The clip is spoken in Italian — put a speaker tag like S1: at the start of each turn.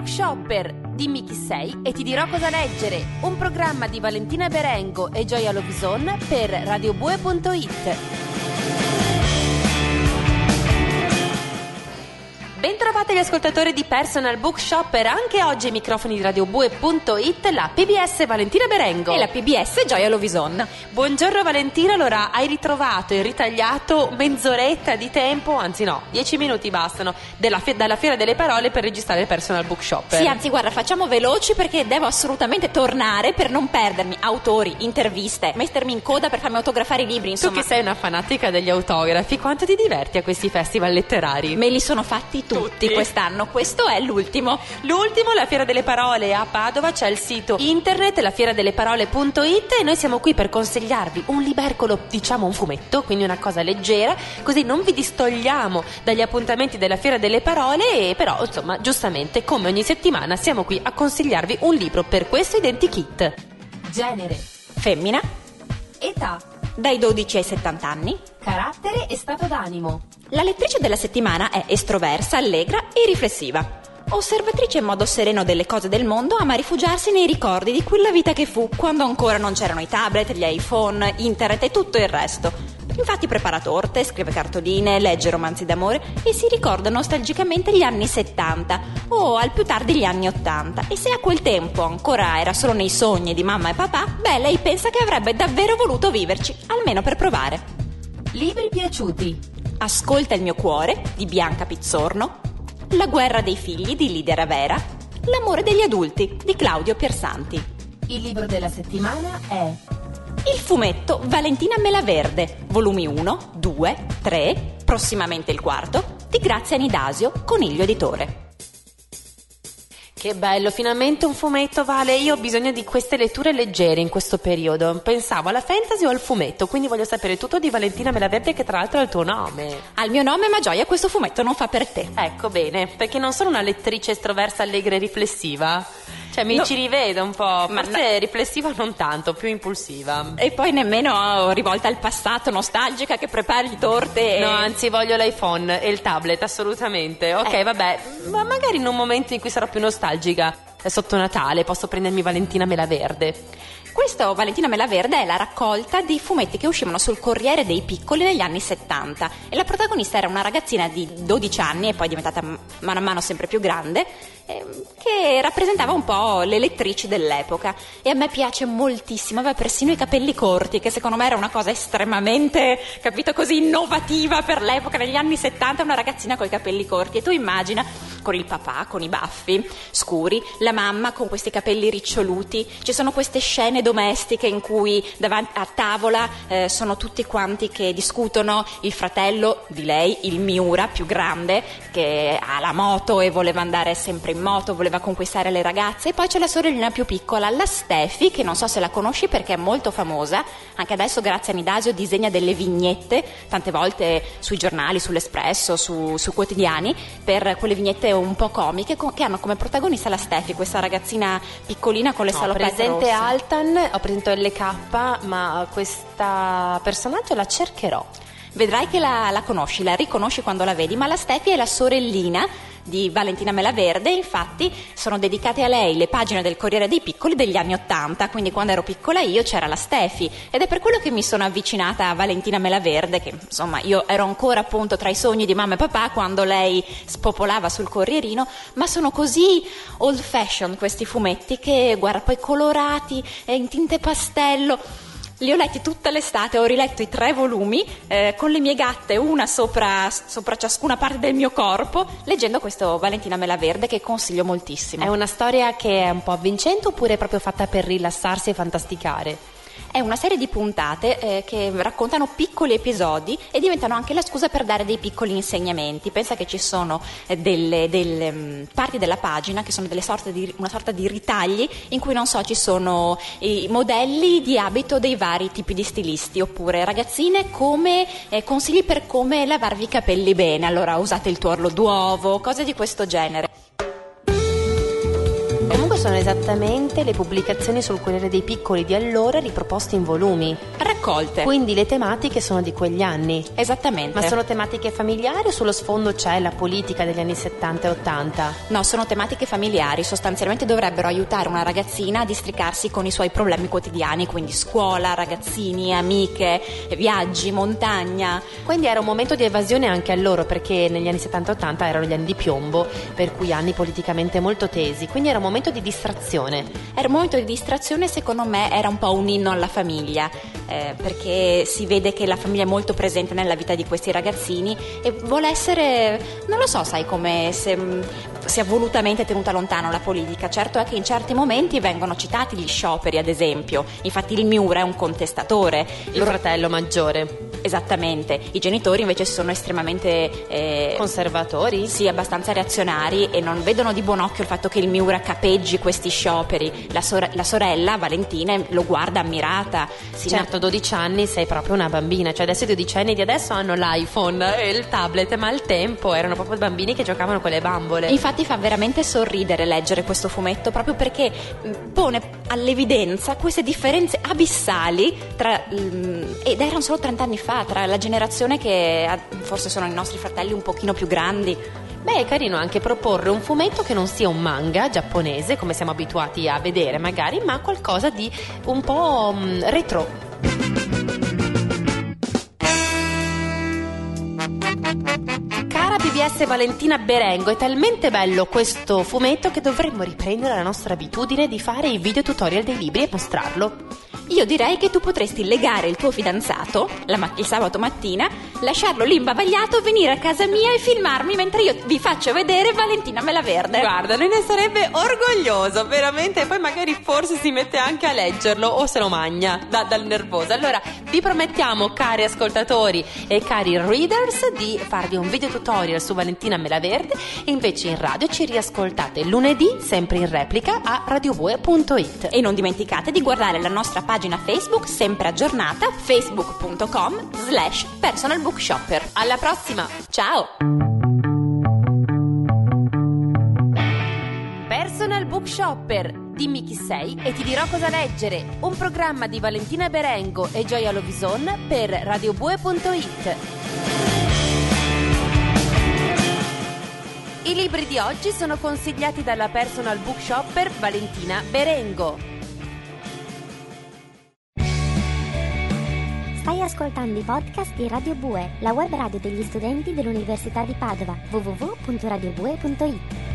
S1: Bookshopper. Dimmi chi sei e ti dirò cosa leggere. Un programma di Valentina Berengo e Gioia Lovison per radiobue.it. Bentrovate gli ascoltatori di Personal Bookshopper. Anche oggi ai microfoni di radiobue.it la PBS Valentina Berengo
S2: e la PBS Gioia Lovison.
S1: Buongiorno Valentina, allora hai ritrovato e ritagliato mezz'oretta di tempo, anzi no, 10 minuti bastano, dalla Fiera delle Parole per registrare Personal Bookshopper.
S2: Sì, anzi guarda, facciamo veloci perché devo assolutamente tornare per non perdermi autori, interviste, mettermi in coda per farmi autografare i libri, insomma.
S1: Tu che sei una fanatica degli autografi, quanto ti diverti a questi festival letterari?
S2: Me li sono fatti tutti quest'anno, questo è l'ultimo,
S1: la Fiera delle Parole a Padova. C'è il sito internet lafieradeleparole.it e noi siamo qui per consigliarvi un libercolo, diciamo un fumetto, quindi una cosa leggera, così non vi distogliamo dagli appuntamenti della Fiera delle Parole, e però insomma giustamente come ogni settimana siamo qui a consigliarvi un libro per questo identikit. Genere:
S2: femmina,
S1: età
S2: dai 12 ai 70 anni,
S1: carattere e stato d'animo.
S2: La lettrice della settimana è estroversa, allegra e riflessiva. Osservatrice in modo sereno delle cose del mondo, ama rifugiarsi nei ricordi di quella vita che fu quando ancora non c'erano i tablet, gli iPhone, internet e tutto il resto. Infatti prepara torte, scrive cartoline, legge romanzi d'amore e si ricorda nostalgicamente gli anni 70 o al più tardi gli anni 80. E se a quel tempo ancora era solo nei sogni di mamma e papà, beh, lei pensa che avrebbe davvero voluto viverci, almeno per provare.
S1: Libri piaciuti:
S2: Ascolta il mio cuore di Bianca Pizzorno, La guerra dei figli di Lidia Ravera, L'amore degli adulti di Claudio Piersanti.
S1: Il libro della settimana è
S2: il fumetto Valentina Melaverde, volumi 1, 2, 3, prossimamente il quarto, di Grazia Nidasio, Coniglio Editore.
S1: Che bello, finalmente un fumetto, Vale. Io ho bisogno di queste letture leggere in questo periodo. Pensavo alla fantasy o al fumetto, quindi voglio sapere tutto di Valentina Melaverde, che tra l'altro è il tuo nome.
S2: Al mio nome, ma Gioia, questo fumetto non fa per te.
S1: Ecco, bene, perché non sono una lettrice estroversa, allegra e riflessiva. Cioè ci rivedo un po', forse riflessiva non tanto, più impulsiva.
S2: E poi nemmeno rivolta al passato, nostalgica, che prepari torte.
S1: No, anzi voglio l'iPhone e il tablet, assolutamente. Ok, vabbè, ma magari in un momento in cui sarò più nostalgica, sotto Natale, posso prendermi Valentina Melaverde.
S2: Questo Valentina Melaverde è la raccolta di fumetti che uscivano sul Corriere dei Piccoli negli anni 70 e la protagonista era una ragazzina di 12 anni e poi diventata mano a mano sempre più grande, che rappresentava un po' le lettrici dell'epoca, e a me piace moltissimo. Aveva persino i capelli corti, che secondo me era una cosa estremamente, capito, così innovativa per l'epoca. Negli anni 70 una ragazzina con i capelli corti, e tu immagina con il papà con i baffi scuri, la mamma con questi capelli riccioluti. Ci sono queste scene domestiche in cui davanti a tavola sono tutti quanti che discutono. Il fratello di lei, il Miura più grande, che ha la moto e voleva andare sempre in moto, voleva conquistare le ragazze, e poi c'è la sorellina più piccola, la Stefi, che non so se la conosci perché è molto famosa. Anche adesso Grazia Nidasio disegna delle vignette tante volte sui giornali, sull'Espresso, su quotidiani, per quelle vignette un po' comiche che hanno come protagonista la Stefi, questa ragazzina piccolina con le salopette rosse.
S1: Ho presente Altan, ho presente LK, ma questa personaggio la cercherò.
S2: Vedrai che la conosci, la riconosci quando la vedi, ma la Stefi è la sorellina di Valentina Melaverde. Infatti sono dedicate a lei le pagine del Corriere dei Piccoli degli anni 80, quindi quando ero piccola io c'era la Stefi, ed è per quello che mi sono avvicinata a Valentina Melaverde, che insomma io ero ancora appunto tra i sogni di mamma e papà quando lei spopolava sul Corrierino. Ma sono così old fashion questi fumetti, che guarda, poi colorati in tinte pastello. Li ho letti tutta l'estate, ho riletto i 3 volumi con le mie gatte, una sopra ciascuna parte del mio corpo, leggendo questo Valentina Melaverde, che consiglio moltissimo.
S1: È una storia che è un po' avvincente oppure è proprio fatta per rilassarsi e fantasticare?
S2: È una serie di puntate che raccontano piccoli episodi e diventano anche la scusa per dare dei piccoli insegnamenti. Pensa che ci sono delle parti della pagina che sono una sorta di ritagli in cui, non so, ci sono i modelli di abito dei vari tipi di stilisti, oppure ragazzine come consigli per come lavarvi i capelli bene, allora usate il tuorlo d'uovo, cose di questo genere.
S1: sono esattamente le pubblicazioni sul Corriere dei Piccoli di allora riproposte in volumi.
S2: Raccolte.
S1: Quindi le tematiche sono di quegli anni.
S2: Esattamente.
S1: Ma sono tematiche familiari o sullo sfondo c'è la politica degli anni 70 e 80?
S2: No, sono tematiche familiari, sostanzialmente dovrebbero aiutare una ragazzina a districarsi con i suoi problemi quotidiani, quindi scuola, ragazzini, amiche, viaggi, montagna.
S1: Quindi era un momento di evasione anche a loro, perché negli anni 70 e 80 erano gli anni di piombo, per cui anni politicamente molto tesi, quindi era un momento di distrazione.
S2: Era un momento di distrazione, secondo me era un po' un inno alla famiglia, perché si vede che la famiglia è molto presente nella vita di questi ragazzini e vuole essere, non lo so, sai, come se sia volutamente tenuta lontano la politica. Certo è che in certi momenti vengono citati gli scioperi, ad esempio, infatti il Miura è un contestatore.
S1: Il fratello maggiore.
S2: Esattamente, i genitori invece sono estremamente
S1: conservatori?
S2: Sì, abbastanza reazionari e non vedono di buon occhio il fatto che il Miura capeggi questi scioperi. La sorella Valentina lo guarda ammirata.
S1: Certo, 12 anni sei proprio una bambina, cioè adesso i 12 anni di adesso hanno l'iPhone e il tablet, ma al tempo erano proprio bambini che giocavano con le bambole.
S2: Infatti fa veramente sorridere leggere questo fumetto, proprio perché pone all'evidenza queste differenze abissali ed erano solo 30 anni fa, tra la generazione che forse sono i nostri fratelli un pochino più grandi.
S1: Beh, è carino anche proporre un fumetto che non sia un manga giapponese, come siamo abituati a vedere magari, ma qualcosa di un po' retro. Cara PBS Valentina Berengo, è talmente bello questo fumetto che dovremmo riprendere la nostra abitudine di fare i video tutorial dei libri e mostrarlo.
S2: Io direi che tu potresti legare il tuo fidanzato il sabato mattina, lasciarlo lì imbavagliato, venire a casa mia e filmarmi mentre io vi faccio vedere Valentina Melaverde.
S1: Guarda, ne sarebbe orgoglioso, veramente, e poi magari forse si mette anche a leggerlo o se lo magna dal nervoso. Allora, vi promettiamo, cari ascoltatori e cari readers, di farvi un video tutorial su Valentina Melaverde e invece in radio ci riascoltate lunedì, sempre in replica, a radiobue.it.
S2: E non dimenticate di guardare la nostra pagina Facebook, sempre aggiornata, facebook.com/personalbookshopper.
S1: Alla prossima,
S2: ciao!
S1: Personal Bookshopper, dimmi chi sei e ti dirò cosa leggere. Un programma di Valentina Berengo e Gioia Lovison per radiobue.it. I libri di oggi sono consigliati dalla Personal Bookshopper Valentina Berengo.
S3: Stai ascoltando i podcast di Radio Bue, la web radio degli studenti dell'Università di Padova, www.radiobue.it.